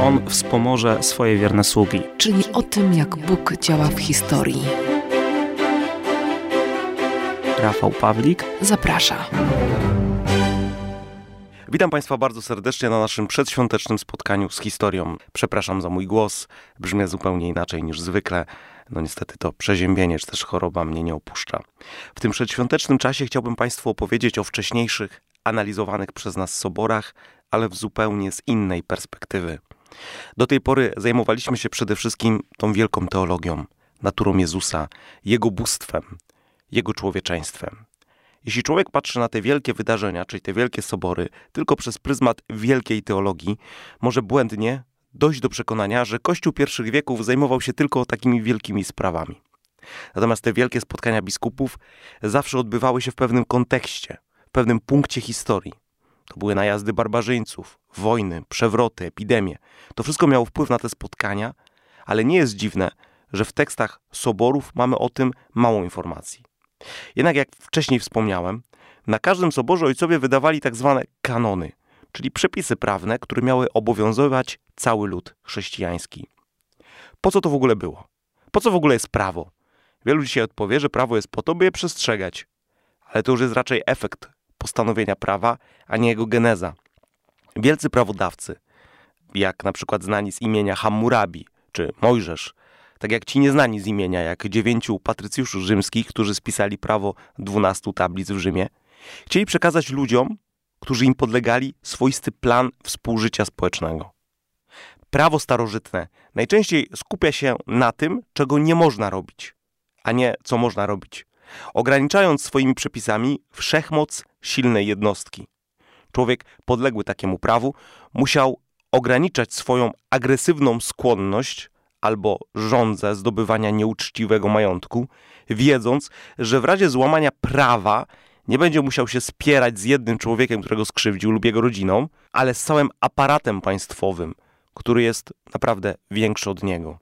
On wspomoże swoje wierne sługi. Czyli o tym, jak Bóg działa w historii. Rafał Pawlik zaprasza. Witam Państwa bardzo serdecznie na naszym przedświątecznym spotkaniu z historią. Przepraszam za mój głos, brzmię zupełnie inaczej niż zwykle. No niestety to przeziębienie, czy też choroba mnie nie opuszcza. W tym przedświątecznym czasie chciałbym Państwu opowiedzieć o wcześniejszych, analizowanych przez nas soborach, ale w zupełnie z innej perspektywy. Do tej pory zajmowaliśmy się przede wszystkim tą wielką teologią, naturą Jezusa, Jego bóstwem, Jego człowieczeństwem. Jeśli człowiek patrzy na te wielkie wydarzenia, czyli te wielkie sobory, tylko przez pryzmat wielkiej teologii, może błędnie dojść do przekonania, że Kościół pierwszych wieków zajmował się tylko takimi wielkimi sprawami. Natomiast te wielkie spotkania biskupów zawsze odbywały się w pewnym kontekście, w pewnym punkcie historii. To były najazdy barbarzyńców, wojny, przewroty, epidemie. To wszystko miało wpływ na te spotkania, ale nie jest dziwne, że w tekstach soborów mamy o tym mało informacji. Jednak jak wcześniej wspomniałem, na każdym soborze ojcowie wydawali tak zwane kanony, czyli przepisy prawne, które miały obowiązywać cały lud chrześcijański. Po co to w ogóle było? Po co w ogóle jest prawo? Wielu dzisiaj odpowie, że prawo jest po to, by je przestrzegać. Ale to już jest raczej efekt postanowienia prawa, a nie jego geneza. Wielcy prawodawcy, jak na przykład znani z imienia Hammurabi czy Mojżesz, tak jak ci nieznani z imienia, jak 9 patrycjuszy rzymskich, którzy spisali prawo 12 tablic w Rzymie, chcieli przekazać ludziom, którzy im podlegali, swoisty plan współżycia społecznego. Prawo starożytne najczęściej skupia się na tym, czego nie można robić, a nie co można robić, ograniczając swoimi przepisami wszechmoc silnej jednostki. Człowiek podległy takiemu prawu musiał ograniczać swoją agresywną skłonność albo żądzę zdobywania nieuczciwego majątku, wiedząc, że w razie złamania prawa nie będzie musiał się spierać z jednym człowiekiem, którego skrzywdził, lub jego rodziną, ale z całym aparatem państwowym, który jest naprawdę większy od niego.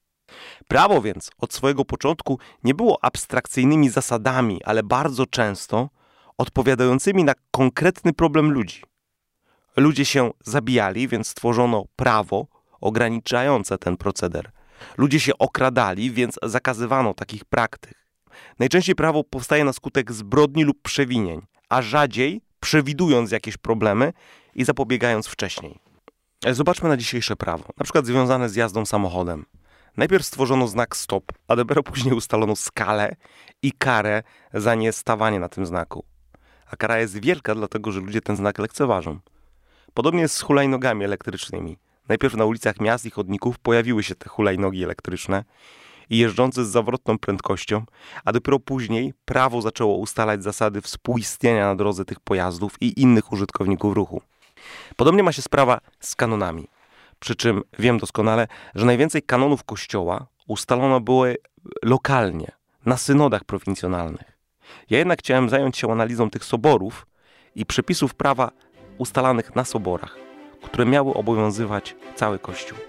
Prawo więc od swojego początku nie było abstrakcyjnymi zasadami, ale bardzo często odpowiadającymi na konkretny problem ludzi. Ludzie się zabijali, więc stworzono prawo ograniczające ten proceder. Ludzie się okradali, więc zakazywano takich praktyk. Najczęściej prawo powstaje na skutek zbrodni lub przewinień, a rzadziej przewidując jakieś problemy i zapobiegając wcześniej. Zobaczmy na dzisiejsze prawo, na przykład związane z jazdą samochodem. Najpierw stworzono znak stop, a dopiero później ustalono skalę i karę za niestawanie na tym znaku. A kara jest wielka, dlatego że ludzie ten znak lekceważą. Podobnie jest z hulajnogami elektrycznymi. Najpierw na ulicach miast i chodników pojawiły się te hulajnogi elektryczne i jeżdżące z zawrotną prędkością, a dopiero później prawo zaczęło ustalać zasady współistnienia na drodze tych pojazdów i innych użytkowników ruchu. Podobnie ma się sprawa z kanonami. Przy czym wiem doskonale, że najwięcej kanonów Kościoła ustalono były lokalnie, na synodach prowincjonalnych. Ja jednak chciałem zająć się analizą tych soborów i przepisów prawa ustalanych na soborach, które miały obowiązywać cały Kościół.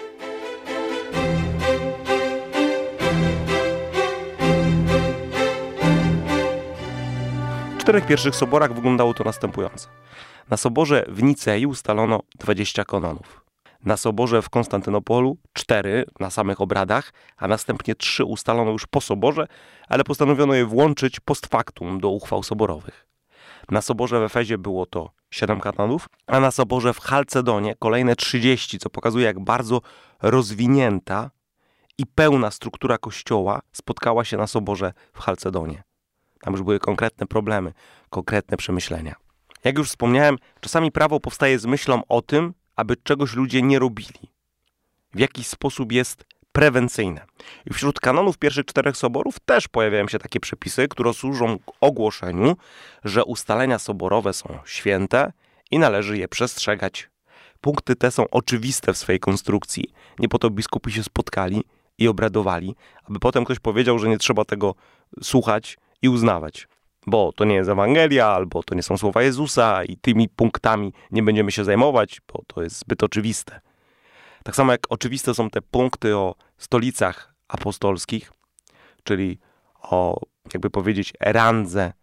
W 4 pierwszych soborach wyglądało to następująco. Na soborze w Nicei ustalono 20 kanonów. Na soborze w Konstantynopolu 4 na samych obradach, a następnie 3 ustalono już po soborze, ale postanowiono je włączyć post factum do uchwał soborowych. Na soborze w Efezie było to 7 kanonów, a na soborze w Chalcedonie kolejne 30, co pokazuje, jak bardzo rozwinięta i pełna struktura Kościoła spotkała się na soborze w Chalcedonie. Tam już były konkretne problemy, konkretne przemyślenia. Jak już wspomniałem, czasami prawo powstaje z myślą o tym, aby czegoś ludzie nie robili. W jakiś sposób jest prewencyjne. I wśród kanonów pierwszych 4 soborów też pojawiają się takie przepisy, które służą ogłoszeniu, że ustalenia soborowe są święte i należy je przestrzegać. Punkty te są oczywiste w swojej konstrukcji. Nie po to biskupi się spotkali i obradowali, aby potem ktoś powiedział, że nie trzeba tego słuchać i uznawać. Bo to nie jest Ewangelia, albo to nie są słowa Jezusa i tymi punktami nie będziemy się zajmować, bo to jest zbyt oczywiste. Tak samo jak oczywiste są te punkty o stolicach apostolskich, czyli o, jakby powiedzieć, randze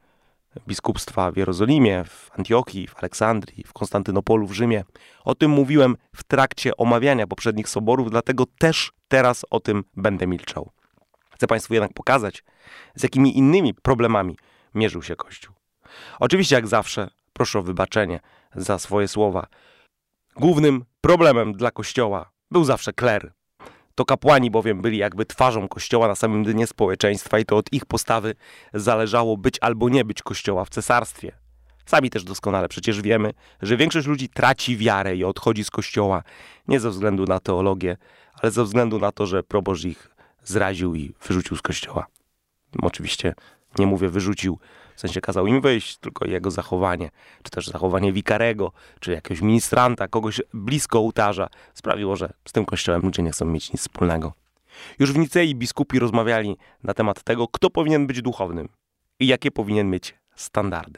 biskupstwa w Jerozolimie, w Antiochii, w Aleksandrii, w Konstantynopolu, w Rzymie. O tym mówiłem w trakcie omawiania poprzednich soborów, dlatego też teraz o tym będę milczał. Chcę Państwu jednak pokazać, z jakimi innymi problemami mierzył się Kościół. Oczywiście, jak zawsze, proszę o wybaczenie za swoje słowa. Głównym problemem dla Kościoła był zawsze kler. To kapłani bowiem byli jakby twarzą Kościoła na samym dnie społeczeństwa i to od ich postawy zależało być albo nie być Kościoła w cesarstwie. Sami też doskonale przecież wiemy, że większość ludzi traci wiarę i odchodzi z Kościoła nie ze względu na teologię, ale ze względu na to, że proboszcz ich zraził i wyrzucił z Kościoła. Oczywiście nie mówię wyrzucił, w sensie kazał im wyjść, tylko jego zachowanie, czy też zachowanie wikarego, czy jakiegoś ministranta, kogoś blisko ołtarza sprawiło, że z tym Kościołem ludzie nie chcą mieć nic wspólnego. Już w Nicei biskupi rozmawiali na temat tego, kto powinien być duchownym i jakie powinien mieć standardy.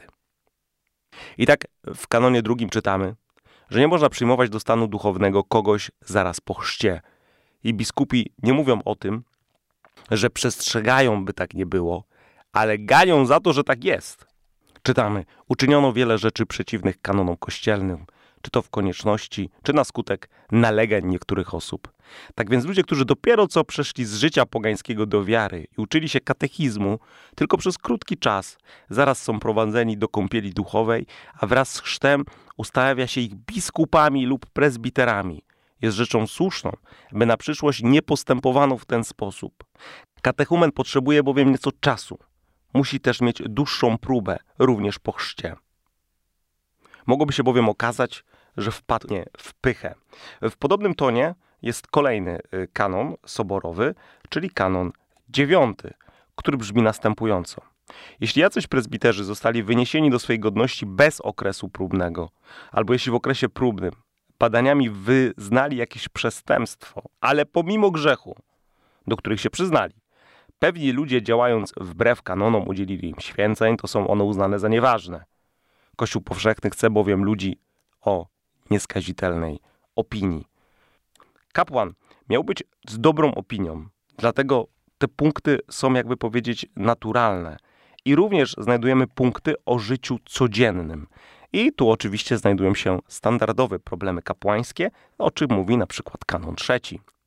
I tak w kanonie drugim czytamy, że nie można przyjmować do stanu duchownego kogoś zaraz po chrzcie. I biskupi nie mówią o tym, że przestrzegają, by tak nie było, ale ganią za to, że tak jest. Czytamy, uczyniono wiele rzeczy przeciwnych kanonom kościelnym, czy to w konieczności, czy na skutek nalegań niektórych osób. Tak więc ludzie, którzy dopiero co przeszli z życia pogańskiego do wiary i uczyli się katechizmu, tylko przez krótki czas, zaraz są prowadzeni do kąpieli duchowej, a wraz z chrztem ustawia się ich biskupami lub prezbiterami. Jest rzeczą słuszną, by na przyszłość nie postępowano w ten sposób. Katechumen potrzebuje bowiem nieco czasu. Musi też mieć dłuższą próbę, również po chrzcie. Mogłoby się bowiem okazać, że wpadnie w pychę. W podobnym tonie jest kolejny kanon soborowy, czyli kanon 9, który brzmi następująco. Jeśli jacyś prezbiterzy zostali wyniesieni do swej godności bez okresu próbnego, albo jeśli w okresie próbnym badaniami wyznali jakieś przestępstwo, ale pomimo grzechu, do których się przyznali, pewni ludzie działając wbrew kanonom udzielili im święceń, to są one uznane za nieważne. Kościół powszechny chce bowiem ludzi o nieskazitelnej opinii. Kapłan miał być z dobrą opinią, dlatego te punkty są, jakby powiedzieć, naturalne. I również znajdujemy punkty o życiu codziennym. I tu oczywiście znajdują się standardowe problemy kapłańskie, o czym mówi na przykład kanon 3.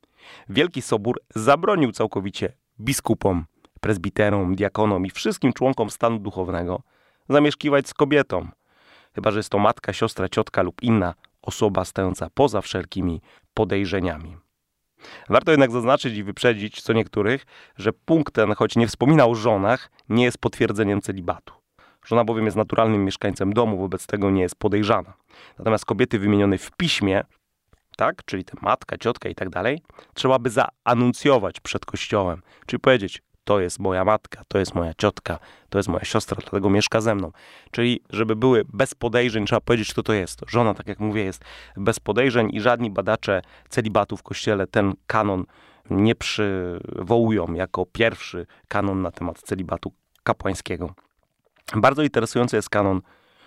Wielki Sobór zabronił całkowicie biskupom, prezbiterom, diakonom i wszystkim członkom stanu duchownego zamieszkiwać z kobietą, chyba że jest to matka, siostra, ciotka lub inna osoba stojąca poza wszelkimi podejrzeniami. Warto jednak zaznaczyć i wyprzedzić co niektórych, że punkt ten, choć nie wspomina o żonach, nie jest potwierdzeniem celibatu. Żona bowiem jest naturalnym mieszkańcem domu, wobec tego nie jest podejrzana. Natomiast kobiety wymienione w piśmie, tak, czyli te matka, ciotka i tak dalej, trzeba by zaanuncjować przed Kościołem, czyli powiedzieć, to jest moja matka, to jest moja ciotka, to jest moja siostra, dlatego mieszka ze mną. Czyli żeby były bez podejrzeń, trzeba powiedzieć, kto to jest. Żona, tak jak mówię, jest bez podejrzeń i żadni badacze celibatu w Kościele ten kanon nie przywołują jako pierwszy kanon na temat celibatu kapłańskiego. Bardzo interesujący jest kanon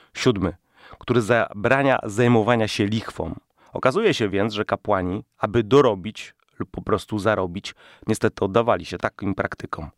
7, który zabrania zajmowania się lichwą. Okazuje się więc, że kapłani, aby dorobić lub po prostu zarobić, niestety oddawali się takim praktykom.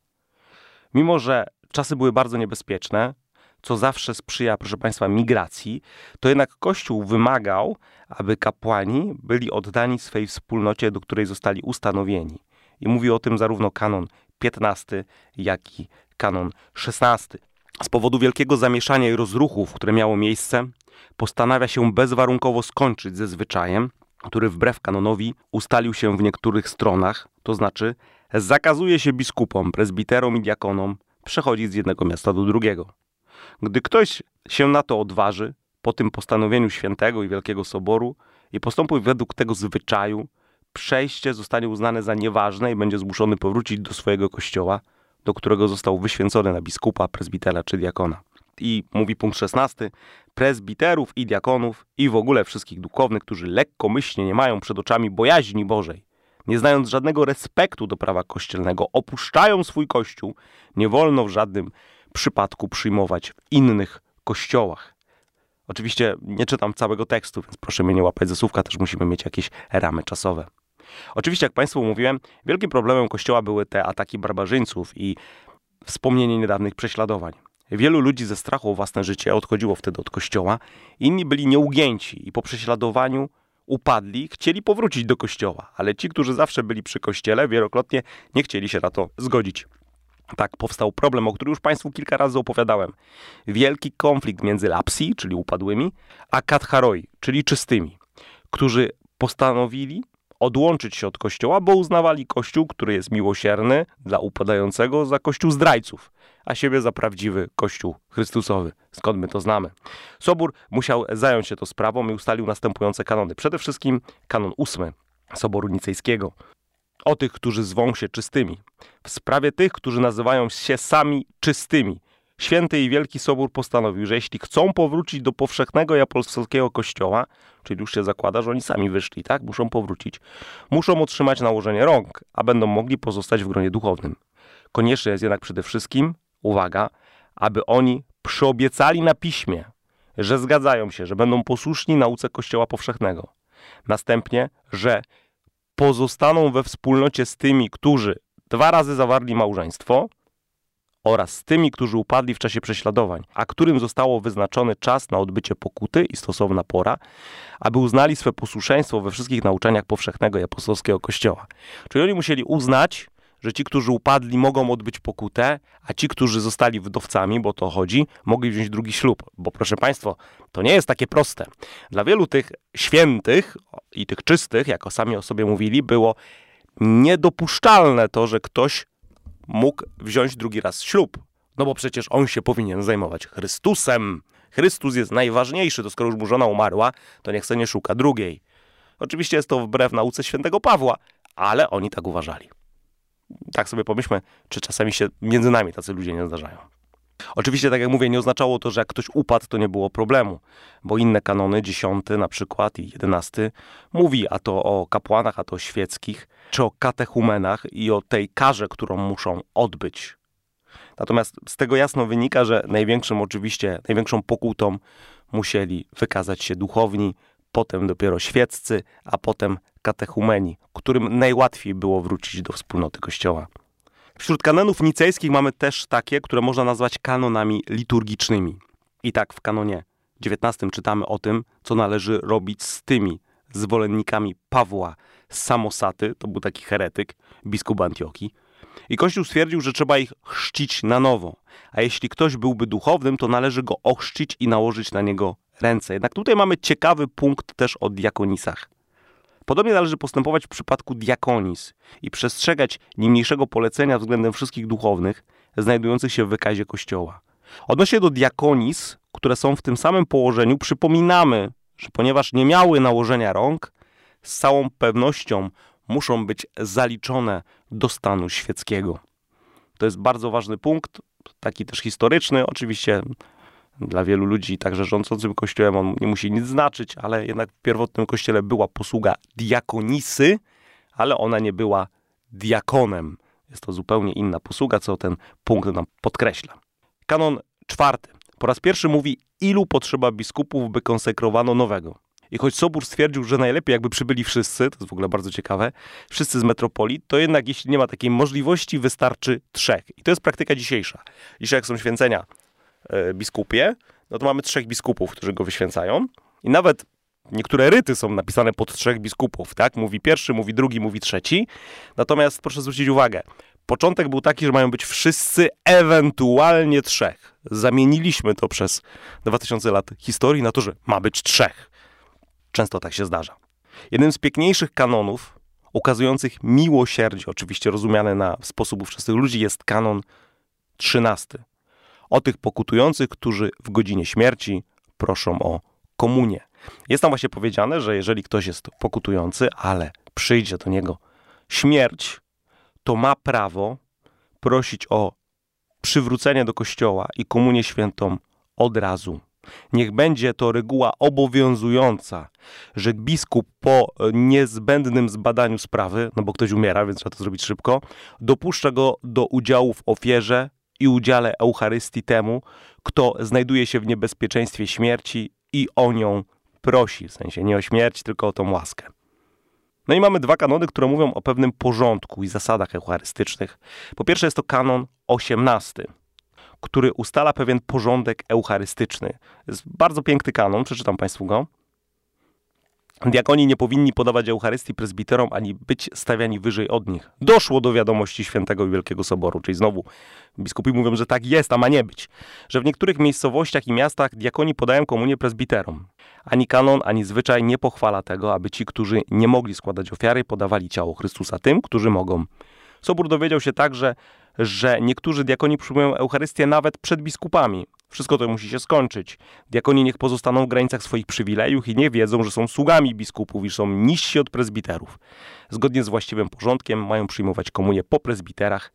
Mimo że czasy były bardzo niebezpieczne, co zawsze sprzyja, proszę Państwa, migracji, to jednak Kościół wymagał, aby kapłani byli oddani swej wspólnocie, do której zostali ustanowieni. I mówi o tym zarówno kanon 15, jak i kanon 16. Z powodu wielkiego zamieszania i rozruchów, które miało miejsce, postanawia się bezwarunkowo skończyć ze zwyczajem, który wbrew kanonowi ustalił się w niektórych stronach, to znaczy zakazuje się biskupom, prezbiterom i diakonom przechodzić z jednego miasta do drugiego. Gdy ktoś się na to odważy, po tym postanowieniu świętego i wielkiego soboru i postąpi według tego zwyczaju, przejście zostanie uznane za nieważne i będzie zmuszony powrócić do swojego kościoła, do którego został wyświęcony na biskupa, prezbitera czy diakona. I mówi punkt 16, prezbiterów i diakonów i w ogóle wszystkich duchownych, którzy lekkomyślnie nie mają przed oczami bojaźni Bożej, nie znając żadnego respektu do prawa kościelnego, opuszczają swój kościół, nie wolno w żadnym przypadku przyjmować w innych kościołach. Oczywiście nie czytam całego tekstu, więc proszę mnie nie łapać za słówka, też musimy mieć jakieś ramy czasowe. Oczywiście, jak Państwu mówiłem, wielkim problemem Kościoła były te ataki barbarzyńców i wspomnienie niedawnych prześladowań. Wielu ludzi ze strachu o własne życie odchodziło wtedy od kościoła. Inni byli nieugięci i po prześladowaniu upadli, chcieli powrócić do kościoła. Ale ci, którzy zawsze byli przy kościele, wielokrotnie nie chcieli się na to zgodzić. Tak powstał problem, o którym już Państwu kilka razy opowiadałem. Wielki konflikt między lapsi, czyli upadłymi, a katharoi, czyli czystymi, którzy postanowili odłączyć się od kościoła, bo uznawali kościół, który jest miłosierny dla upadającego, za kościół zdrajców, a siebie za prawdziwy kościół chrystusowy. Skąd my to znamy? Sobór musiał zająć się tą sprawą i ustalił następujące kanony. Przede wszystkim kanon 8 Soboru Nicejskiego. O tych, którzy zwą się czystymi. W sprawie tych, którzy nazywają się sami czystymi. Święty i Wielki Sobór postanowił, że jeśli chcą powrócić do powszechnego i apostolskiego kościoła, czyli już się zakłada, że oni sami wyszli, tak? Muszą powrócić. Muszą otrzymać nałożenie rąk, a będą mogli pozostać w gronie duchownym. Konieczne jest jednak przede wszystkim, uwaga, aby oni przyobiecali na piśmie, że zgadzają się, że będą posłuszni nauce Kościoła powszechnego. Następnie, że pozostaną we wspólnocie z tymi, którzy 2 razy zawarli małżeństwo, oraz z tymi, którzy upadli w czasie prześladowań, a którym zostało wyznaczony czas na odbycie pokuty i stosowna pora, aby uznali swe posłuszeństwo we wszystkich nauczaniach powszechnego i apostolskiego Kościoła. Czyli oni musieli uznać, że ci, którzy upadli, mogą odbyć pokutę, a ci, którzy zostali wdowcami, bo o to chodzi, mogli wziąć drugi ślub. Bo proszę Państwa, to nie jest takie proste. Dla wielu tych świętych i tych czystych, jak sami o sobie mówili, było niedopuszczalne to, że ktoś mógł wziąć drugi raz ślub. No bo przecież on się powinien zajmować Chrystusem. Chrystus jest najważniejszy, to skoro już mu żona umarła, to niech se nie szuka drugiej. Oczywiście jest to wbrew nauce świętego Pawła, ale oni tak uważali. Tak sobie pomyślmy, czy czasami się między nami tacy ludzie nie zdarzają. Oczywiście, tak jak mówię, nie oznaczało to, że jak ktoś upadł, to nie było problemu, bo inne kanony, 10 na przykład i 11, mówi a to o kapłanach, a to o świeckich, czy o katechumenach i o tej karze, którą muszą odbyć. Natomiast z tego jasno wynika, że największą pokutą musieli wykazać się duchowni, potem dopiero świeccy, a potem katechumeni, którym najłatwiej było wrócić do wspólnoty Kościoła. Wśród kanonów nicejskich mamy też takie, które można nazwać kanonami liturgicznymi. I tak w kanonie 19 czytamy o tym, co należy robić z tymi zwolennikami Pawła z Samosaty, to był taki heretyk, biskup Antiochii. I Kościół stwierdził, że trzeba ich chrzcić na nowo. A jeśli ktoś byłby duchownym, to należy go ochrzcić i nałożyć na niego ręce. Jednak tutaj mamy ciekawy punkt też o diakonisach. Podobnie należy postępować w przypadku diakonis i przestrzegać niniejszego polecenia względem wszystkich duchownych znajdujących się w wykazie Kościoła. Odnośnie do diakonis, które są w tym samym położeniu, przypominamy, że ponieważ nie miały nałożenia rąk, z całą pewnością muszą być zaliczone do stanu świeckiego. To jest bardzo ważny punkt, taki też historyczny. Oczywiście dla wielu ludzi, także rządzącym Kościołem, on nie musi nic znaczyć, ale jednak w pierwotnym Kościele była posługa diakonisy, ale ona nie była diakonem. Jest to zupełnie inna posługa, co ten punkt nam podkreśla. Kanon 4. Po raz pierwszy mówi, ilu potrzeba biskupów, by konsekrowano nowego. I choć Sobór stwierdził, że najlepiej jakby przybyli wszyscy, to jest w ogóle bardzo ciekawe, wszyscy z metropolii, to jednak jeśli nie ma takiej możliwości, wystarczy 3. I to jest praktyka dzisiejsza. Dzisiaj jak są święcenia biskupie, no to mamy 3 biskupów, którzy go wyświęcają. I nawet niektóre ryty są napisane pod 3 biskupów, tak? Mówi pierwszy, mówi drugi, mówi trzeci. Natomiast proszę zwrócić uwagę, początek był taki, że mają być wszyscy, ewentualnie 3. Zamieniliśmy to przez 2000 lat historii na to, że ma być 3. Często tak się zdarza. Jednym z piękniejszych kanonów, ukazujących miłosierdzie, oczywiście rozumiane na sposób ówczesnych ludzi, jest kanon 13. O tych pokutujących, którzy w godzinie śmierci proszą o komunię. Jest tam właśnie powiedziane, że jeżeli ktoś jest pokutujący, ale przyjdzie do niego śmierć, to ma prawo prosić o przywrócenie do Kościoła i komunię świętą od razu. Niech będzie to reguła obowiązująca, że biskup po niezbędnym zbadaniu sprawy, no bo ktoś umiera, więc trzeba to zrobić szybko, dopuszcza go do udziału w ofierze i udziale Eucharystii temu, kto znajduje się w niebezpieczeństwie śmierci i o nią prosi. W sensie nie o śmierć, tylko o tą łaskę. No i mamy 2 kanony, które mówią o pewnym porządku i zasadach eucharystycznych. Po pierwsze jest to kanon 18, który ustala pewien porządek eucharystyczny. Jest bardzo piękny kanon, przeczytam Państwu go. Diakoni nie powinni podawać Eucharystii prezbiterom, ani być stawiani wyżej od nich. Doszło do wiadomości Świętego i Wielkiego Soboru, czyli znowu biskupi mówią, że tak jest, a ma nie być. Że w niektórych miejscowościach i miastach diakoni podają komunię prezbiterom. Ani kanon, ani zwyczaj nie pochwala tego, aby ci, którzy nie mogli składać ofiary, podawali ciało Chrystusa tym, którzy mogą. Sobór dowiedział się także, że niektórzy diakoni przyjmują Eucharystię nawet przed biskupami. Wszystko to musi się skończyć. Diakoni niech pozostaną w granicach swoich przywilejów i nie wiedzą, że są sługami biskupów i są niżsi od prezbiterów. Zgodnie z właściwym porządkiem mają przyjmować komunię po prezbiterach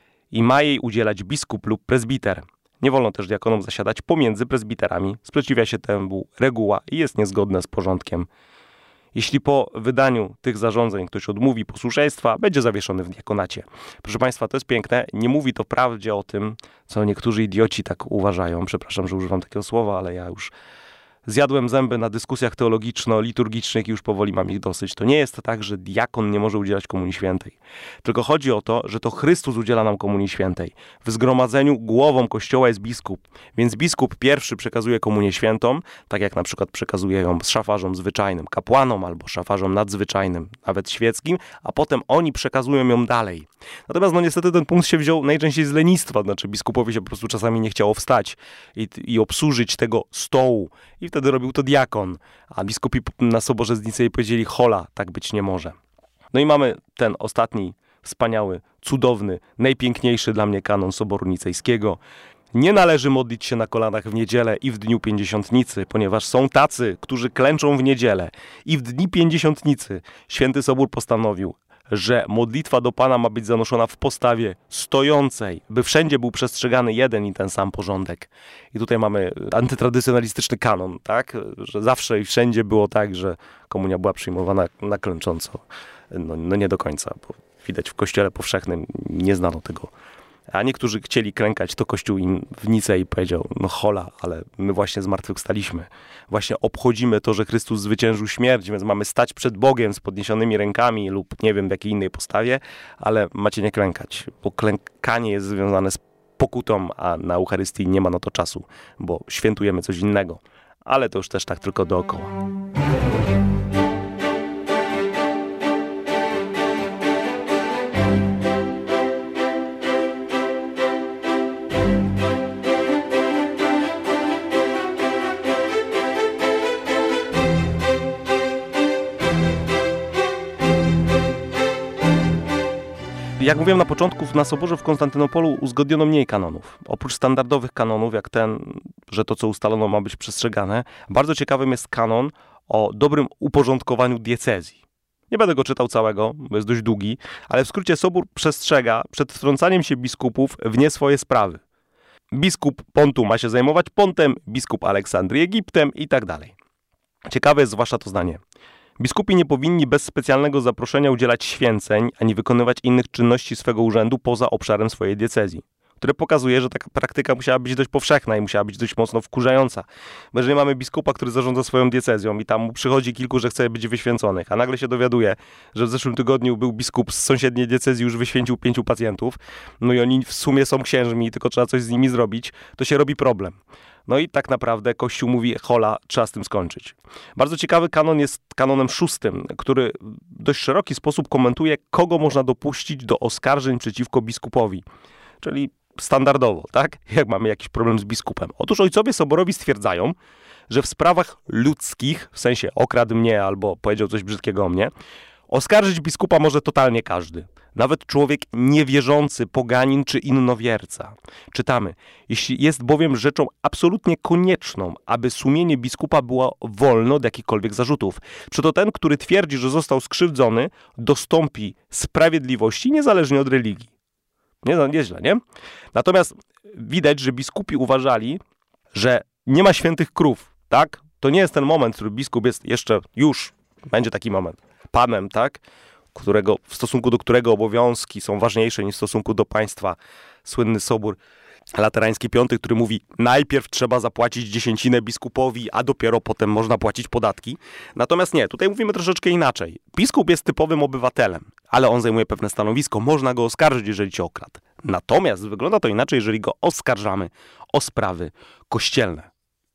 i ma jej udzielać biskup lub prezbiter. Nie wolno też diakonom zasiadać pomiędzy prezbiterami. Sprzeciwia się temu reguła i jest niezgodna z porządkiem. Jeśli po wydaniu tych zarządzeń ktoś odmówi posłuszeństwa, będzie zawieszony w diakonacie. Proszę Państwa, to jest piękne. Nie mówi to wprawdzie o tym, co niektórzy idioci tak uważają. Przepraszam, że używam takiego słowa, ale ja już zjadłem zęby na dyskusjach teologiczno-liturgicznych i już powoli mam ich dosyć. To nie jest tak, że diakon nie może udzielać komunii świętej. Tylko chodzi o to, że to Chrystus udziela nam komunii świętej. W zgromadzeniu głową Kościoła jest biskup. Więc biskup pierwszy przekazuje komunię świętą, tak jak na przykład przekazuje ją szafarzom zwyczajnym, kapłanom albo szafarzom nadzwyczajnym, nawet świeckim, a potem oni przekazują ją dalej. Natomiast niestety ten punkt się wziął najczęściej z lenistwa. Znaczy biskupowi się po prostu czasami nie chciało wstać i obsłużyć tego stołu. I wtedy robił to diakon, a biskupi na Soborze z Nicei powiedzieli: hola, tak być nie może. No i mamy ten ostatni, wspaniały, cudowny, najpiękniejszy dla mnie kanon Soboru Nicejskiego. Nie należy modlić się na kolanach w niedzielę i w dniu Pięćdziesiątnicy, ponieważ są tacy, którzy klęczą w niedzielę. I w dni Pięćdziesiątnicy Święty Sobór postanowił, że modlitwa do Pana ma być zanoszona w postawie stojącej, by wszędzie był przestrzegany jeden i ten sam porządek. I tutaj mamy antytradycjonalistyczny kanon, tak? Że zawsze i wszędzie było tak, że komunia była przyjmowana na klęcząco. No nie do końca, bo widać w Kościele powszechnym nie znano tego. A niektórzy chcieli klękać, to Kościół im w Nicei powiedział: no hola, ale my właśnie zmartwychwstaliśmy. Właśnie obchodzimy to, że Chrystus zwyciężył śmierć, więc mamy stać przed Bogiem z podniesionymi rękami lub nie wiem w jakiej innej postawie, ale macie nie klękać, bo klękanie jest związane z pokutą, a na Eucharystii nie ma na to czasu, bo świętujemy coś innego. Ale to już też tak tylko dookoła. Jak mówiłem na początku, na Soborze w Konstantynopolu uzgodniono mniej kanonów. Oprócz standardowych kanonów, jak ten, że to co ustalono ma być przestrzegane, bardzo ciekawym jest kanon o dobrym uporządkowaniu diecezji. Nie będę go czytał całego, bo jest dość długi, ale w skrócie Sobór przestrzega przed wtrącaniem się biskupów w nie swoje sprawy. Biskup Pontu ma się zajmować Pontem, biskup Aleksandrii Egiptem i tak dalej. Ciekawe jest zwłaszcza to zdanie. Biskupi nie powinni bez specjalnego zaproszenia udzielać święceń, ani wykonywać innych czynności swego urzędu poza obszarem swojej diecezji. Które pokazuje, że taka praktyka musiała być dość powszechna i musiała być dość mocno wkurzająca. Bo jeżeli mamy biskupa, który zarządza swoją diecezją i tam mu przychodzi kilku, że chce być wyświęconych, a nagle się dowiaduje, że w zeszłym tygodniu był biskup z sąsiedniej diecezji, już wyświęcił 5 pacjentów, no i oni w sumie są księżmi i tylko trzeba coś z nimi zrobić, to się robi problem. No i tak naprawdę Kościół mówi: hola, trzeba z tym skończyć. Bardzo ciekawy kanon jest kanonem 6, który w dość szeroki sposób komentuje, kogo można dopuścić do oskarżeń przeciwko biskupowi. Czyli standardowo, tak? Jak mamy jakiś problem z biskupem. Otóż ojcowie soborowi stwierdzają, że w sprawach ludzkich, w sensie okradł mnie albo powiedział coś brzydkiego o mnie, oskarżyć biskupa może totalnie każdy. Nawet człowiek niewierzący, poganin czy innowierca. Czytamy: jeśli jest bowiem rzeczą absolutnie konieczną, aby sumienie biskupa było wolne od jakichkolwiek zarzutów, przeto ten, który twierdzi, że został skrzywdzony, dostąpi sprawiedliwości niezależnie od religii. Nieźle, nie? Natomiast widać, że biskupi uważali, że nie ma świętych krów, tak? To nie jest ten moment, w którym biskup jest już będzie taki moment, panem, tak? W stosunku do którego obowiązki są ważniejsze niż w stosunku do państwa. Słynny Sobór Laterański V, który mówi: najpierw trzeba zapłacić dziesięcinę biskupowi, a dopiero potem można płacić podatki. Natomiast nie, tutaj mówimy troszeczkę inaczej. Biskup jest typowym obywatelem, ale on zajmuje pewne stanowisko, można go oskarżyć, jeżeli cię okradł. Natomiast wygląda to inaczej, jeżeli go oskarżamy o sprawy kościelne.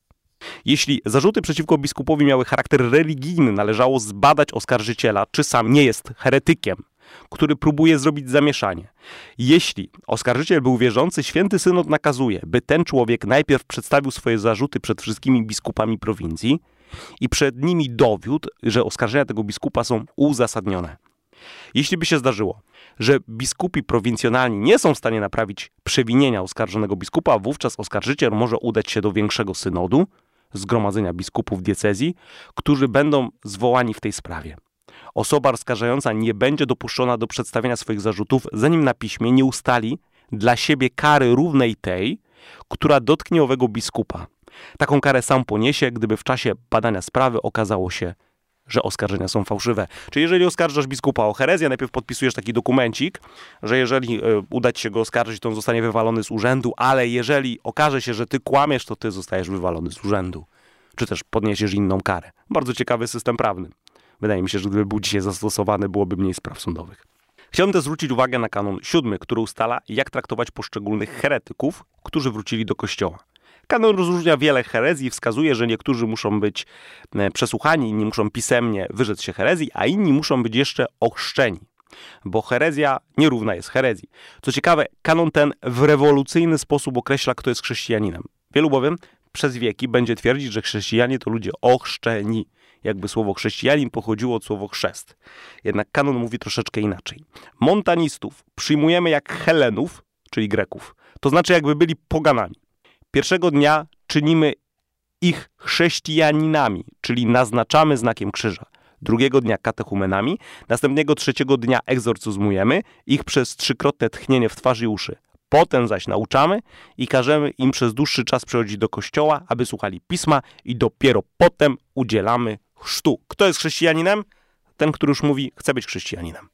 Jeśli zarzuty przeciwko biskupowi miały charakter religijny, należało zbadać oskarżyciela, czy sam nie jest heretykiem, który próbuje zrobić zamieszanie. Jeśli oskarżyciel był wierzący, Święty Synod nakazuje, by ten człowiek najpierw przedstawił swoje zarzuty przed wszystkimi biskupami prowincji i przed nimi dowiódł, że oskarżenia tego biskupa są uzasadnione. Jeśli by się zdarzyło, że biskupi prowincjonalni nie są w stanie naprawić przewinienia oskarżonego biskupa, wówczas oskarżyciel może udać się do większego synodu, zgromadzenia biskupów diecezji, którzy będą zwołani w tej sprawie. Osoba oskarżająca nie będzie dopuszczona do przedstawienia swoich zarzutów, zanim na piśmie nie ustali dla siebie kary równej tej, która dotknie owego biskupa. Taką karę sam poniesie, gdyby w czasie badania sprawy okazało się, że oskarżenia są fałszywe. Czyli jeżeli oskarżasz biskupa o herezję, najpierw podpisujesz taki dokumencik, że jeżeli uda ci się go oskarżyć, to on zostanie wywalony z urzędu, ale jeżeli okaże się, że ty kłamiesz, to ty zostajesz wywalony z urzędu. Czy też podniesiesz inną karę. Bardzo ciekawy system prawny. Wydaje mi się, że gdyby był dzisiaj zastosowany, byłoby mniej spraw sądowych. Chciałbym też zwrócić uwagę na kanon 7, który ustala, jak traktować poszczególnych heretyków, którzy wrócili do kościoła. Kanon rozróżnia wiele herezji, wskazuje, że niektórzy muszą być przesłuchani, inni muszą pisemnie wyrzec się herezji, a inni muszą być jeszcze ochrzczeni, bo herezja nierówna jest herezji. Co ciekawe, kanon ten w rewolucyjny sposób określa, kto jest chrześcijaninem. Wielu bowiem przez wieki będzie twierdzić, że chrześcijanie to ludzie ochrzczeni. Jakby słowo chrześcijanin pochodziło od słowa chrzest. Jednak kanon mówi troszeczkę inaczej. Montanistów przyjmujemy jak Helenów, czyli Greków. To znaczy jakby byli poganami. Pierwszego dnia czynimy ich chrześcijaninami, czyli naznaczamy znakiem krzyża. Drugiego dnia katechumenami, następnego trzeciego dnia egzorcyzmujemy ich przez 3-krotne tchnienie w twarz i uszy. Potem zaś nauczamy i każemy im przez dłuższy czas przychodzić do kościoła, aby słuchali pisma i dopiero potem udzielamy chrztu. Kto jest chrześcijaninem? Ten, który już mówi, chce być chrześcijaninem.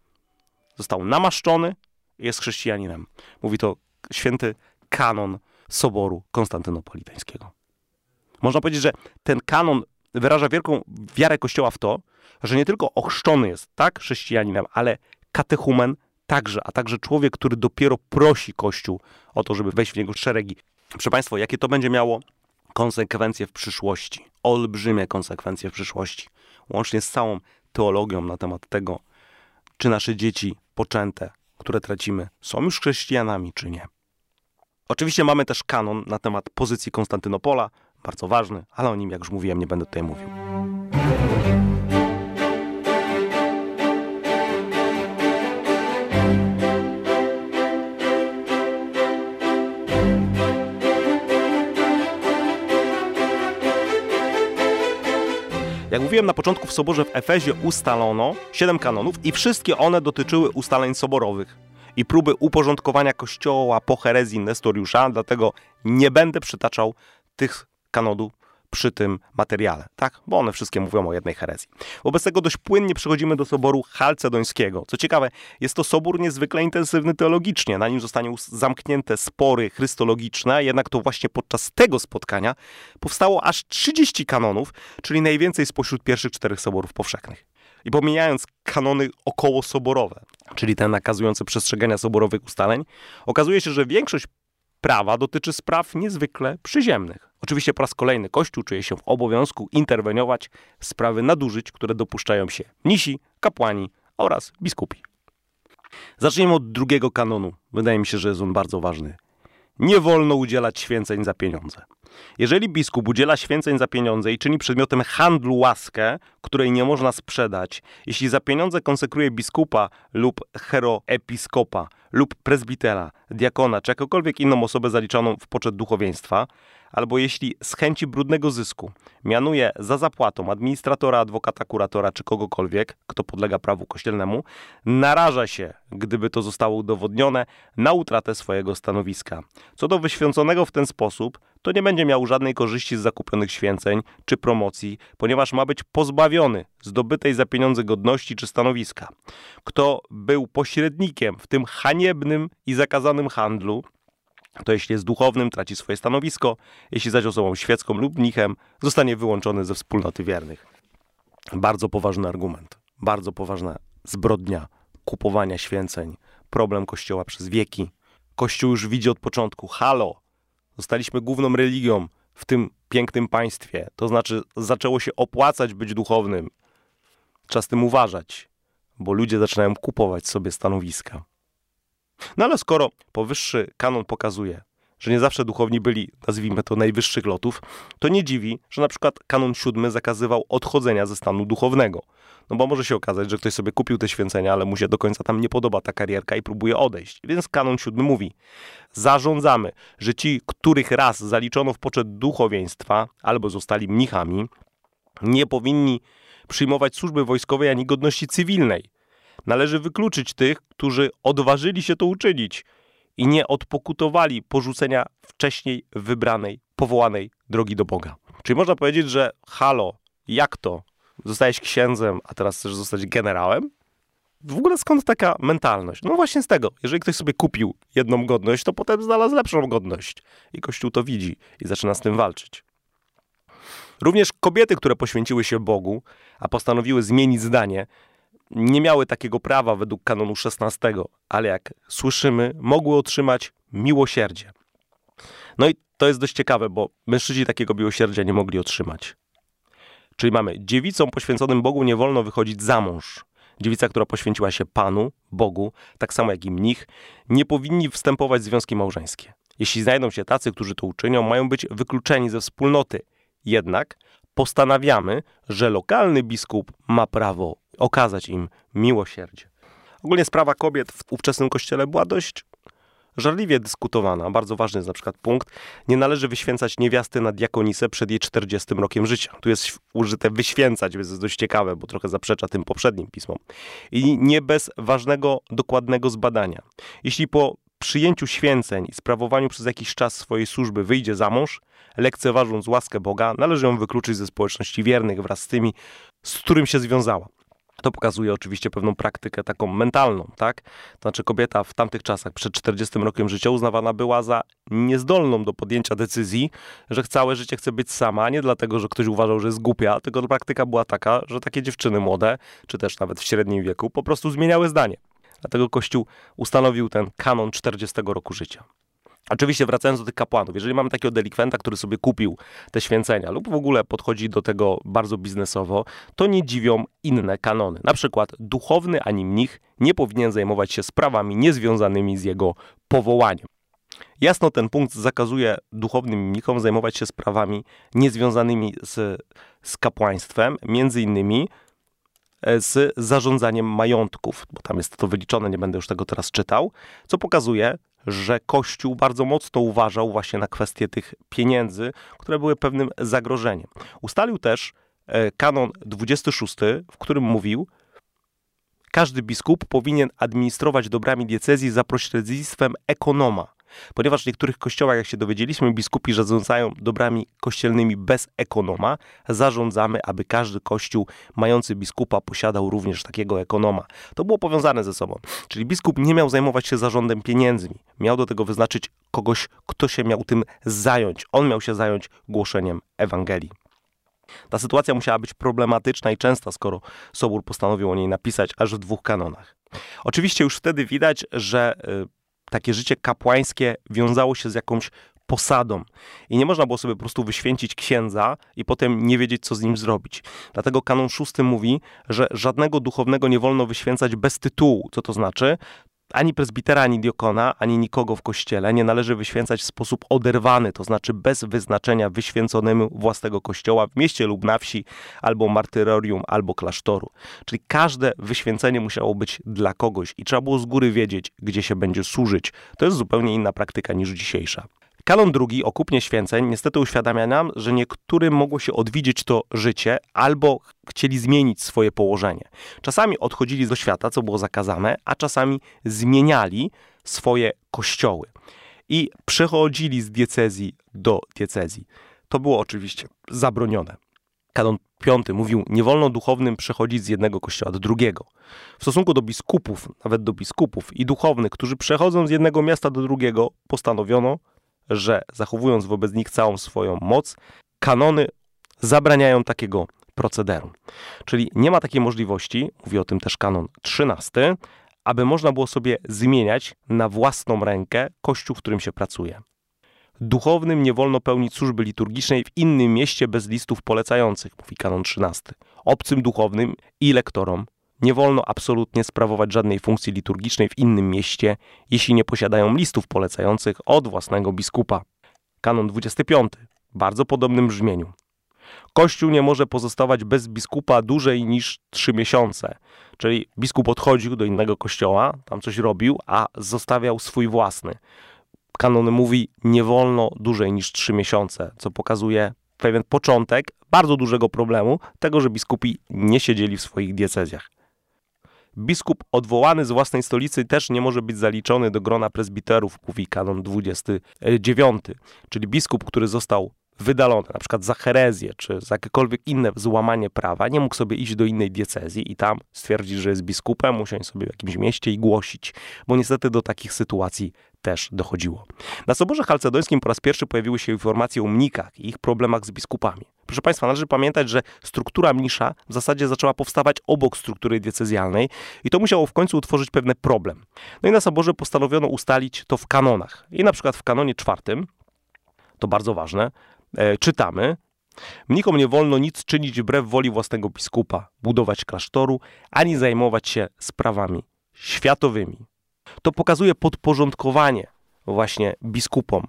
Został namaszczony, jest chrześcijaninem. Mówi to święty kanon Soboru Konstantynopolitańskiego. Można powiedzieć, że ten kanon wyraża wielką wiarę Kościoła w to, że nie tylko ochrzczony jest tak chrześcijaninem, ale katechumen także, a także człowiek, który dopiero prosi Kościół o to, żeby wejść w niego szeregi. Proszę Państwa, jakie to będzie miało konsekwencje w przyszłości? Olbrzymie konsekwencje w przyszłości. Łącznie z całą teologią na temat tego, czy nasze dzieci poczęte, które tracimy, są już chrześcijanami, czy nie. Oczywiście mamy też kanon na temat pozycji Konstantynopola, bardzo ważny, ale o nim, jak już mówiłem, nie będę tutaj mówił. Jak mówiłem na początku, w Soborze w Efezie ustalono 7 kanonów i wszystkie one dotyczyły ustaleń soborowych i próby uporządkowania Kościoła po herezji Nestoriusza, dlatego nie będę przytaczał tych kanonów przy tym materiale, tak? Bo one wszystkie mówią o jednej herezji. Wobec tego dość płynnie przechodzimy do Soboru Chalcedońskiego. Co ciekawe, jest to sobór niezwykle intensywny teologicznie. Na nim zostaną zamknięte spory chrystologiczne, jednak to właśnie podczas tego spotkania powstało aż 30 kanonów, czyli najwięcej spośród pierwszych 4 soborów powszechnych. I pomijając kanony okołosoborowe, czyli te nakazujące przestrzegania soborowych ustaleń, okazuje się, że większość prawa dotyczy spraw niezwykle przyziemnych. Oczywiście po raz kolejny Kościół czuje się w obowiązku interweniować w sprawy nadużyć, które dopuszczają się mnisi, kapłani oraz biskupi. Zacznijmy od drugiego kanonu. Wydaje mi się, że jest on bardzo ważny. Nie wolno udzielać święceń za pieniądze. Jeżeli biskup udziela święceń za pieniądze i czyni przedmiotem handlu łaskę, której nie można sprzedać, jeśli za pieniądze konsekruje biskupa lub hieroepiskopa lub prezbitera, diakona czy jakąkolwiek inną osobę zaliczoną w poczet duchowieństwa, albo jeśli z chęci brudnego zysku mianuje za zapłatą administratora, adwokata, kuratora czy kogokolwiek, kto podlega prawu kościelnemu, naraża się, gdyby to zostało udowodnione, na utratę swojego stanowiska. Co do wyświęconego w ten sposób, to nie będzie miał żadnej korzyści z zakupionych święceń czy promocji, ponieważ ma być pozbawiony zdobytej za pieniądze godności czy stanowiska. Kto był pośrednikiem w tym haniebnym i zakazanym handlu, to jeśli jest duchownym, traci swoje stanowisko, jeśli zaś osobą świecką lub mnichem, zostanie wyłączony ze wspólnoty wiernych. Bardzo poważny argument, bardzo poważna zbrodnia kupowania święceń, problem Kościoła przez wieki, Kościół już widzi od początku, halo, zostaliśmy główną religią w tym pięknym państwie. To znaczy zaczęło się opłacać być duchownym. Trzeba z tym uważać, bo ludzie zaczynają kupować sobie stanowiska. No ale skoro powyższy kanon pokazuje, że nie zawsze duchowni byli, nazwijmy to, najwyższych lotów, to nie dziwi, że na przykład kanon 7 zakazywał odchodzenia ze stanu duchownego. No bo może się okazać, że ktoś sobie kupił te święcenia, ale mu się do końca tam nie podoba ta karierka i próbuje odejść. Więc kanon 7 mówi, zarządzamy, że ci, których raz zaliczono w poczet duchowieństwa albo zostali mnichami, nie powinni przyjmować służby wojskowej ani godności cywilnej. Należy wykluczyć tych, którzy odważyli się to uczynić i nie odpokutowali porzucenia wcześniej wybranej, powołanej drogi do Boga. Czyli można powiedzieć, że halo, jak to? Zostałeś księdzem, a teraz chcesz zostać generałem? W ogóle skąd taka mentalność? No właśnie z tego. Jeżeli ktoś sobie kupił jedną godność, to potem znalazł lepszą godność. I Kościół to widzi i zaczyna z tym walczyć. Również kobiety, które poświęciły się Bogu, a postanowiły zmienić zdanie, nie miały takiego prawa według kanonu 16, ale jak słyszymy, mogły otrzymać miłosierdzie. No i to jest dość ciekawe, bo mężczyźni takiego miłosierdzia nie mogli otrzymać. Czyli mamy, dziewicom poświęconym Bogu nie wolno wychodzić za mąż. Dziewica, która poświęciła się Panu, Bogu, tak samo jak i mnich, nie powinni wstępować w związki małżeńskie. Jeśli znajdą się tacy, którzy to uczynią, mają być wykluczeni ze wspólnoty. Jednak postanawiamy, że lokalny biskup ma prawo okazać im miłosierdzie. Ogólnie sprawa kobiet w ówczesnym kościele była dość żarliwie dyskutowana. Bardzo ważny jest na przykład punkt. Nie należy wyświęcać niewiasty na diakonisę przed jej 40 rokiem życia. Tu jest użyte wyświęcać, więc jest dość ciekawe, bo trochę zaprzecza tym poprzednim pismom. I nie bez ważnego, dokładnego zbadania. Jeśli po przyjęciu święceń i sprawowaniu przez jakiś czas swojej służby wyjdzie za mąż, lekceważąc łaskę Boga, należy ją wykluczyć ze społeczności wiernych wraz z tymi, z którym się związała. To pokazuje oczywiście pewną praktykę taką mentalną, tak? To znaczy kobieta w tamtych czasach przed 40 rokiem życia uznawana była za niezdolną do podjęcia decyzji, że całe życie chce być sama, nie dlatego, że ktoś uważał, że jest głupia, tylko praktyka była taka, że takie dziewczyny młode, czy też nawet w średnim wieku, po prostu zmieniały zdanie. Dlatego Kościół ustanowił ten kanon 40 roku życia. Oczywiście wracając do tych kapłanów, jeżeli mamy takiego delikwenta, który sobie kupił te święcenia lub w ogóle podchodzi do tego bardzo biznesowo, to nie dziwią inne kanony. Na przykład duchowny ani mnich nie powinien zajmować się sprawami niezwiązanymi z jego powołaniem. Jasno ten punkt zakazuje duchownym mnichom zajmować się sprawami niezwiązanymi z kapłaństwem, między innymi z zarządzaniem majątków, bo tam jest to wyliczone, nie będę już tego teraz czytał, co pokazuje, że Kościół bardzo mocno uważał właśnie na kwestie tych pieniędzy, które były pewnym zagrożeniem. Ustalił też kanon 26, w którym mówił, każdy biskup powinien administrować dobrami diecezji za pośrednictwem ekonoma. Ponieważ w niektórych kościołach, jak się dowiedzieliśmy, biskupi zarządzają dobrami kościelnymi bez ekonoma, zarządzamy, aby każdy kościół mający biskupa posiadał również takiego ekonoma. To było powiązane ze sobą. Czyli biskup nie miał zajmować się zarządem pieniędzmi. Miał do tego wyznaczyć kogoś, kto się miał tym zająć. On miał się zająć głoszeniem Ewangelii. Ta sytuacja musiała być problematyczna i częsta, skoro Sobór postanowił o niej napisać aż w 2 kanonach. Oczywiście już wtedy widać, że takie życie kapłańskie wiązało się z jakąś posadą. I nie można było sobie po prostu wyświęcić księdza i potem nie wiedzieć, co z nim zrobić. Dlatego kanon 6 mówi, że żadnego duchownego nie wolno wyświęcać bez tytułu. Co to znaczy? Ani prezbitera, ani diakona, ani nikogo w kościele nie należy wyświęcać w sposób oderwany, to znaczy bez wyznaczenia wyświęconemu własnego kościoła w mieście lub na wsi, albo martyrorium, albo klasztoru. Czyli każde wyświęcenie musiało być dla kogoś i trzeba było z góry wiedzieć, gdzie się będzie służyć. To jest zupełnie inna praktyka niż dzisiejsza. Kanon 2 o kupnie święceń niestety uświadamia nam, że niektórym mogło się odwiedzić to życie albo chcieli zmienić swoje położenie. Czasami odchodzili do świata, co było zakazane, a czasami zmieniali swoje kościoły i przechodzili z diecezji do diecezji. To było oczywiście zabronione. Kanon 5 mówił, nie wolno duchownym przechodzić z jednego kościoła do drugiego. W stosunku do biskupów, nawet do biskupów i duchownych, którzy przechodzą z jednego miasta do drugiego, postanowiono, że zachowując wobec nich całą swoją moc, kanony zabraniają takiego procederu. Czyli nie ma takiej możliwości, mówi o tym też kanon 13, aby można było sobie zmieniać na własną rękę kościół, w którym się pracuje. Duchownym nie wolno pełnić służby liturgicznej w innym mieście bez listów polecających, mówi kanon 13. Obcym duchownym i lektorom nie wolno absolutnie sprawować żadnej funkcji liturgicznej w innym mieście, jeśli nie posiadają listów polecających od własnego biskupa. Kanon 25, w bardzo podobnym brzmieniu. Kościół nie może pozostawać bez biskupa dłużej niż 3 miesiące. Czyli biskup odchodził do innego kościoła, tam coś robił, a zostawiał swój własny. Kanon mówi, nie wolno dłużej niż 3 miesiące, co pokazuje pewien początek bardzo dużego problemu, tego, że biskupi nie siedzieli w swoich diecezjach. Biskup odwołany z własnej stolicy też nie może być zaliczony do grona prezbiterów, mówi kanon 29, czyli biskup, który został wydalony, na przykład za herezję, czy za jakiekolwiek inne złamanie prawa, nie mógł sobie iść do innej diecezji i tam stwierdzić, że jest biskupem, usiąść sobie w jakimś mieście i głosić, bo niestety do takich sytuacji też dochodziło. Na Soborze Chalcedońskim po raz pierwszy pojawiły się informacje o mnikach i ich problemach z biskupami. Proszę Państwa, należy pamiętać, że struktura mnisza w zasadzie zaczęła powstawać obok struktury diecezjalnej i to musiało w końcu utworzyć pewien problem. No i na Soborze postanowiono ustalić to w kanonach. I na przykład w kanonie 4, to bardzo ważne, czytamy: mnichom nie wolno nic czynić wbrew woli własnego biskupa, budować klasztoru, ani zajmować się sprawami światowymi. To pokazuje podporządkowanie właśnie biskupom,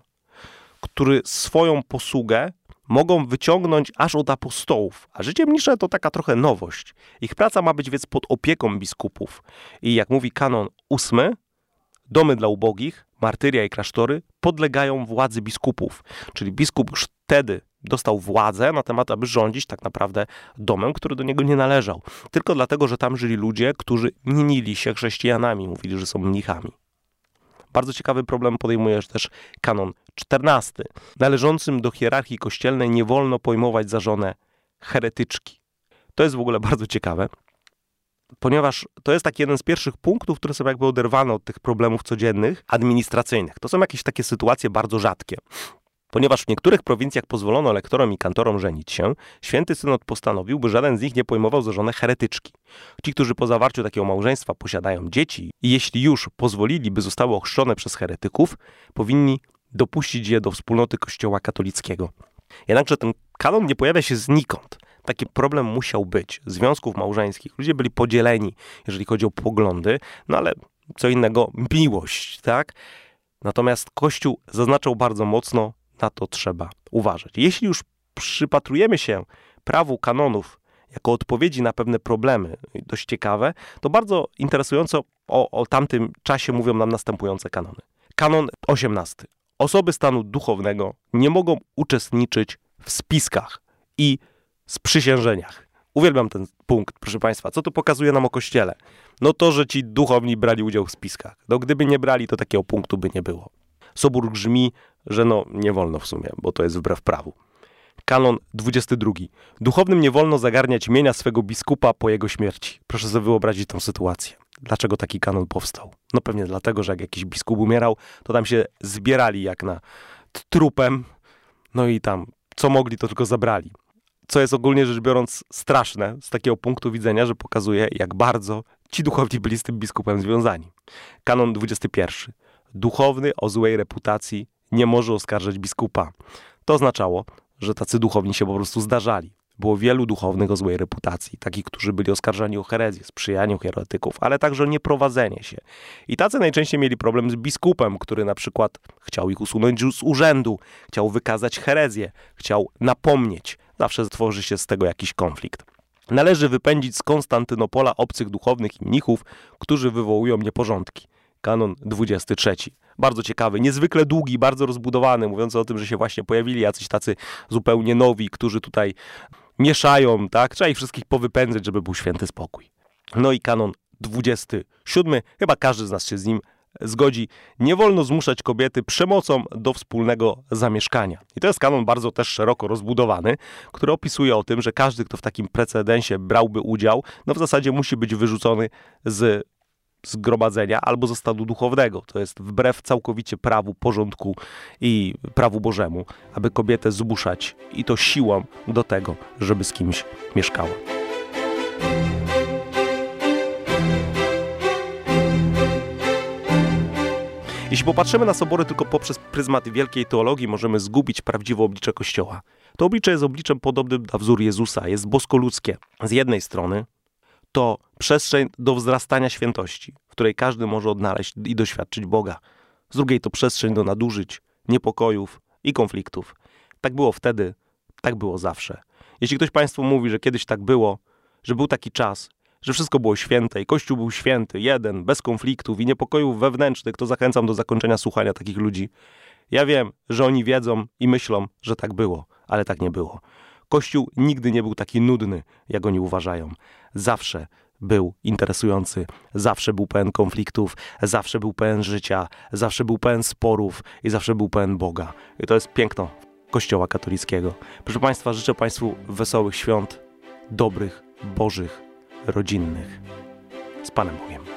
który swoją posługę mogą wyciągnąć aż od apostołów. A życie mnisze to taka trochę nowość. Ich praca ma być więc pod opieką biskupów. I jak mówi kanon 8, domy dla ubogich, martyria i klasztory podlegają władzy biskupów. Czyli biskup już wtedy dostał władzę na temat, aby rządzić tak naprawdę domem, który do niego nie należał. Tylko dlatego, że tam żyli ludzie, którzy mienili się chrześcijanami, mówili, że są mnichami. Bardzo ciekawy problem podejmuje też kanon 14. Należącym do hierarchii kościelnej nie wolno pojmować za żonę heretyczki. To jest w ogóle bardzo ciekawe, ponieważ to jest taki jeden z pierwszych punktów, które są jakby oderwane od tych problemów codziennych, administracyjnych. To są jakieś takie sytuacje bardzo rzadkie. Ponieważ w niektórych prowincjach pozwolono lektorom i kantorom żenić się, święty synod postanowił, by żaden z nich nie pojmował za żonę heretyczki. Ci, którzy po zawarciu takiego małżeństwa posiadają dzieci i jeśli już pozwolili, by zostały ochrzczone przez heretyków, powinni dopuścić je do wspólnoty Kościoła katolickiego. Jednakże ten kanon nie pojawia się znikąd. Taki problem musiał być. Związków małżeńskich. Ludzie byli podzieleni, jeżeli chodzi o poglądy, no ale co innego miłość, tak? Natomiast Kościół zaznaczał bardzo mocno, na to trzeba uważać. Jeśli już przypatrujemy się prawu kanonów jako odpowiedzi na pewne problemy, dość ciekawe, to bardzo interesująco o tamtym czasie mówią nam następujące kanony. Kanon 18. Osoby stanu duchownego nie mogą uczestniczyć w spiskach i sprzysiężeniach. Uwielbiam ten punkt, proszę Państwa. Co to pokazuje nam o Kościele? No to, że ci duchowni brali udział w spiskach. No gdyby nie brali, to takiego punktu by nie było. Sobór grzmi, że nie wolno w sumie, bo to jest wbrew prawu. Kanon 22. Duchownym nie wolno zagarniać mienia swego biskupa po jego śmierci. Proszę sobie wyobrazić tę sytuację. Dlaczego taki kanon powstał? No pewnie dlatego, że jak jakiś biskup umierał, to tam się zbierali jak na trupem, no i tam co mogli, to tylko zabrali. Co jest ogólnie rzecz biorąc straszne z takiego punktu widzenia, że pokazuje, jak bardzo ci duchowni byli z tym biskupem związani. Kanon 21. Duchowny o złej reputacji nie może oskarżać biskupa. To oznaczało, że tacy duchowni się po prostu zdarzali. Było wielu duchownych o złej reputacji, takich, którzy byli oskarżani o herezję, sprzyjanie heretyków, ale także o nieprowadzenie się. I tacy najczęściej mieli problem z biskupem, który na przykład chciał ich usunąć z urzędu, chciał wykazać herezję, chciał napomnieć. Zawsze tworzy się z tego jakiś konflikt. Należy wypędzić z Konstantynopola obcych duchownych i mnichów, którzy wywołują nieporządki. Kanon 23. Bardzo ciekawy, niezwykle długi, bardzo rozbudowany, mówiący o tym, że się właśnie pojawili jacyś tacy zupełnie nowi, którzy tutaj mieszają, tak? Trzeba ich wszystkich powypędzać, żeby był święty spokój. No i kanon 27. Chyba każdy z nas się z nim zgodzi. Nie wolno zmuszać kobiety przemocą do wspólnego zamieszkania. I to jest kanon bardzo też szeroko rozbudowany, który opisuje o tym, że każdy, kto w takim precedensie brałby udział, no w zasadzie musi być wyrzucony z zgromadzenia albo ze stanu duchownego. To jest wbrew całkowicie prawu, porządku i prawu Bożemu, aby kobietę zmuszać i to siłą do tego, żeby z kimś mieszkała. Jeśli popatrzymy na sobory tylko poprzez pryzmat wielkiej teologii, możemy zgubić prawdziwe oblicze Kościoła. To oblicze jest obliczem podobnym na wzór Jezusa, jest boskoludzkie. Z jednej strony to przestrzeń do wzrastania świętości, w której każdy może odnaleźć i doświadczyć Boga. Z drugiej to przestrzeń do nadużyć, niepokojów i konfliktów. Tak było wtedy, tak było zawsze. Jeśli ktoś Państwu mówi, że kiedyś tak było, że był taki czas, że wszystko było święte i Kościół był święty, jeden, bez konfliktów i niepokojów wewnętrznych, to zachęcam do zakończenia słuchania takich ludzi. Ja wiem, że oni wiedzą i myślą, że tak było, ale tak nie było. Kościół nigdy nie był taki nudny, jak oni uważają. Zawsze był interesujący, zawsze był pełen konfliktów, zawsze był pełen życia, zawsze był pełen sporów i zawsze był pełen Boga. I to jest piękno Kościoła katolickiego. Proszę Państwa, życzę Państwu wesołych świąt, dobrych, bożych, rodzinnych. Z Panem Bogiem.